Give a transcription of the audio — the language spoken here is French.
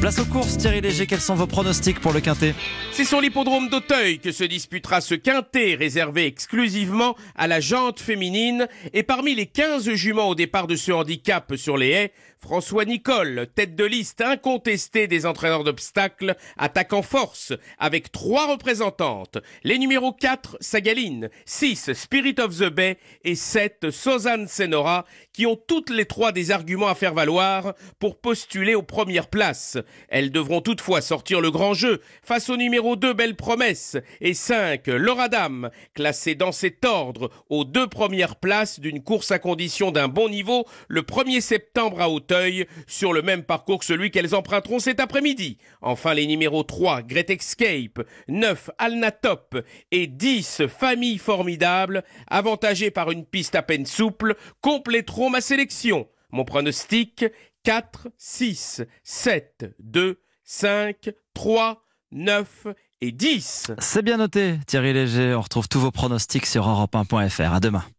Place aux courses, Thierry Léger, quels sont vos pronostics pour le Quintet? C'est sur l'hippodrome d'Auteuil que se disputera ce quintet réservé exclusivement à la jante féminine. Et parmi les 15 juments au départ de ce handicap sur les haies, François Nicole, tête de liste incontestée des entraîneurs d'obstacles, attaque en force avec 3 représentantes. Les numéros 4, Sagaline, 6, Spirit of the Bay et 7, Sozanne Senora, qui ont toutes les 3 des arguments à faire valoir pour postuler aux premières places. Elles devront toutefois sortir le grand jeu face au numéro 2, Belle Promesse, et 5, Laura Dame, classée dans cet ordre aux 2 premières places d'une course à condition d'un bon niveau le 1er septembre à Auteuil, sur le même parcours que celui qu'elles emprunteront cet après-midi. Enfin, les numéros 3, Great Escape, 9, Alnatop et 10, Famille Formidable, avantagés par une piste à peine souple, compléteront ma sélection. Mon pronostic, 4, 6, 7, 2, 5, 3, 9 et 10. C'est bien noté, Thierry Léger. On retrouve tous vos pronostics sur europe1.fr. À demain.